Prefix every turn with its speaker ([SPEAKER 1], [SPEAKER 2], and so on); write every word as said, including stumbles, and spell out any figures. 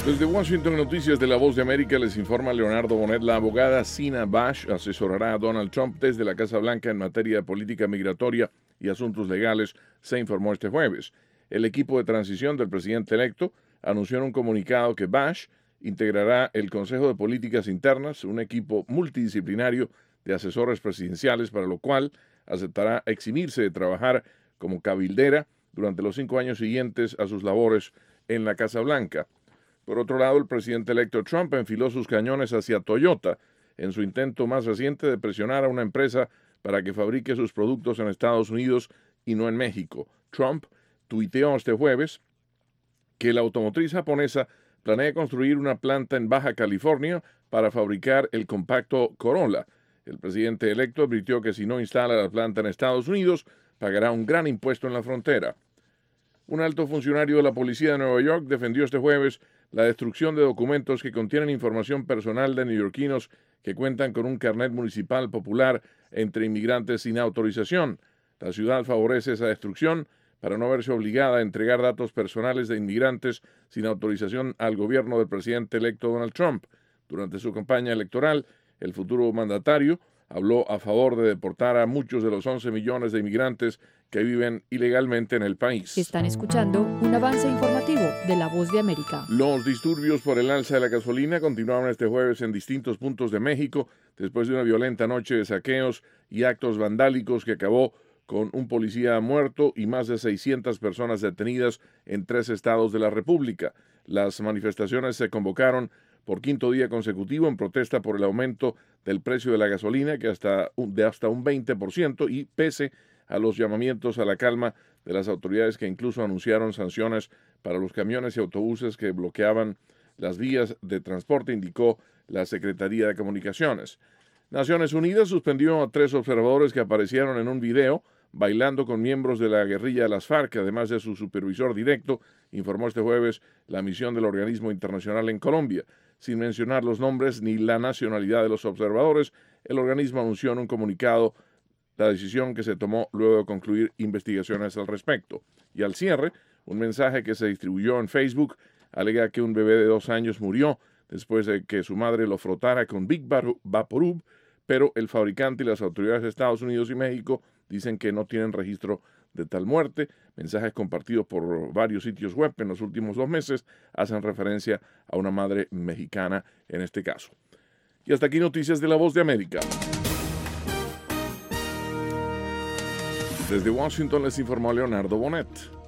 [SPEAKER 1] Desde Washington, Noticias de La Voz de América, les informa Leonardo Bonet. La abogada Sina Bash asesorará a Donald Trump desde la Casa Blanca en materia de política migratoria y asuntos legales, se informó este jueves. El equipo de transición del presidente electo anunció en un comunicado que Bash integrará el Consejo de Políticas Internas, un equipo multidisciplinario de asesores presidenciales, para lo cual aceptará eximirse de trabajar como cabildera durante los cinco años siguientes a sus labores en la Casa Blanca. Por otro lado, el presidente electo Trump enfiló sus cañones hacia Toyota en su intento más reciente de presionar a una empresa para que fabrique sus productos en Estados Unidos y no en México. Trump tuiteó este jueves que la automotriz japonesa planea construir una planta en Baja California para fabricar el compacto Corolla. El presidente electo advirtió que si no instala la planta en Estados Unidos, pagará un gran impuesto en la frontera. Un alto funcionario de la policía de Nueva York defendió este jueves la destrucción de documentos que contienen información personal de neoyorquinos que cuentan con un carnet municipal popular entre inmigrantes sin autorización. La ciudad favorece esa destrucción para no verse obligada a entregar datos personales de inmigrantes sin autorización al gobierno del presidente electo Donald Trump. Durante su campaña electoral, el futuro mandatario habló a favor de deportar a muchos de los once millones de inmigrantes que viven ilegalmente en el país.
[SPEAKER 2] Están escuchando un avance informativo de La Voz de América.
[SPEAKER 1] Los disturbios por el alza de la gasolina continuaron este jueves en distintos puntos de México después de una violenta noche de saqueos y actos vandálicos que acabó con un policía muerto y más de seiscientas personas detenidas en tres estados de la República. Las manifestaciones se convocaron por quinto día consecutivo en protesta por el aumento del precio de la gasolina, que hasta un, de hasta un veinte por ciento, y pese a los llamamientos a la calma de las autoridades que incluso anunciaron sanciones para los camiones y autobuses que bloqueaban las vías de transporte, indicó la Secretaría de Comunicaciones. Naciones Unidas suspendió a tres observadores que aparecieron en un video bailando con miembros de la guerrilla de las FARC, además de su supervisor directo, informó este jueves la misión del organismo internacional en Colombia. Sin mencionar los nombres ni la nacionalidad de los observadores, el organismo anunció en un comunicado la decisión que se tomó luego de concluir investigaciones al respecto. Y al cierre, un mensaje que se distribuyó en Facebook alega que un bebé de dos años murió después de que su madre lo frotara con Big Vaporub, pero el fabricante y las autoridades de Estados Unidos y México dicen que no tienen registro de tal muerte. Mensajes compartidos por varios sitios web en los últimos dos meses hacen referencia a una madre mexicana en este caso. Y hasta aquí Noticias de La Voz de América. Desde Washington les informó Leonardo Bonet.